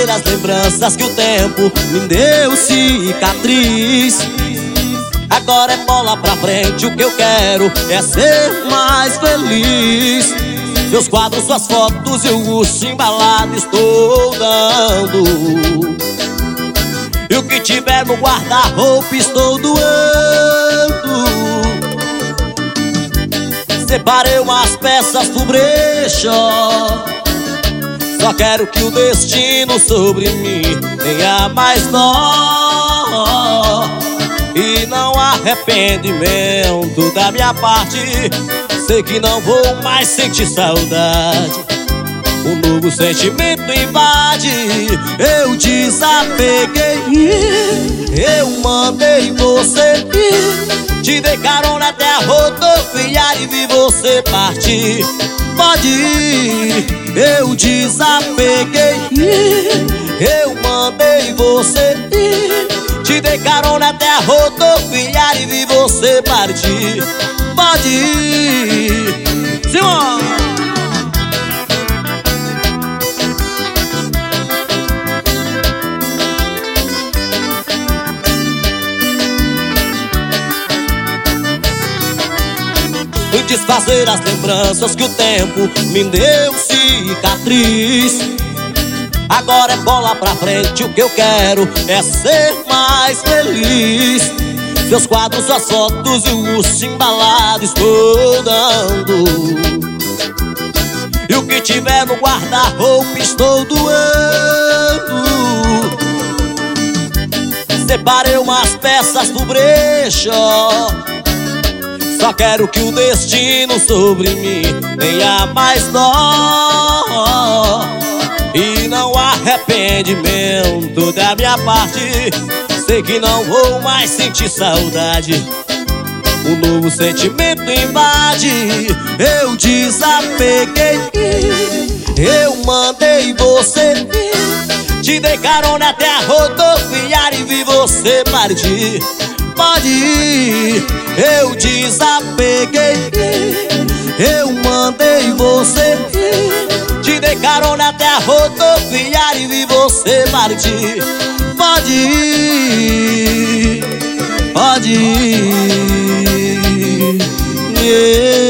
desfazer as lembranças que o tempo me deu cicatriz. Agora é bola pra frente, o que eu quero é ser mais feliz. Meus quadros, suas fotos e o urso embalado estou dando. E o que tiver no guarda-roupa estou doando. Separei umas peças pro brechó. Só quero que o destino sobre mim tenha mais dó. E não arrependimento da minha parte. Sei que não vou mais sentir saudade. Um novo sentimento invade. Eu desapeguei, eu mandei você ir. Te dei carona até a rodoviária e vi você partir. Pode ir, eu desapeguei, eu mandei você ir. Te dei carona até a rodoviária e vi você partir. Pode ir, Simão! E desfazer as lembranças que o tempo me deu cicatriz. Agora é bola pra frente, o que eu quero é ser mais feliz. Seus quadros, suas fotos e o urso embalado estou dando. E o que tiver no guarda-roupa estou doando. Separei umas peças pro brechó. Só quero que o destino sobre mim tenha mais dó. E não arrependimento da minha parte. Sei que não vou mais sentir saudade. Um novo sentimento invade. Eu desapeguei, eu mandei você ir. Te dei carona até a rodoviária e vi você partir. Pode ir, eu desapeguei, eu mandei você ir. Te dei carona até a rodoviária e vi você partir. Pode ir, pode ir, yeah.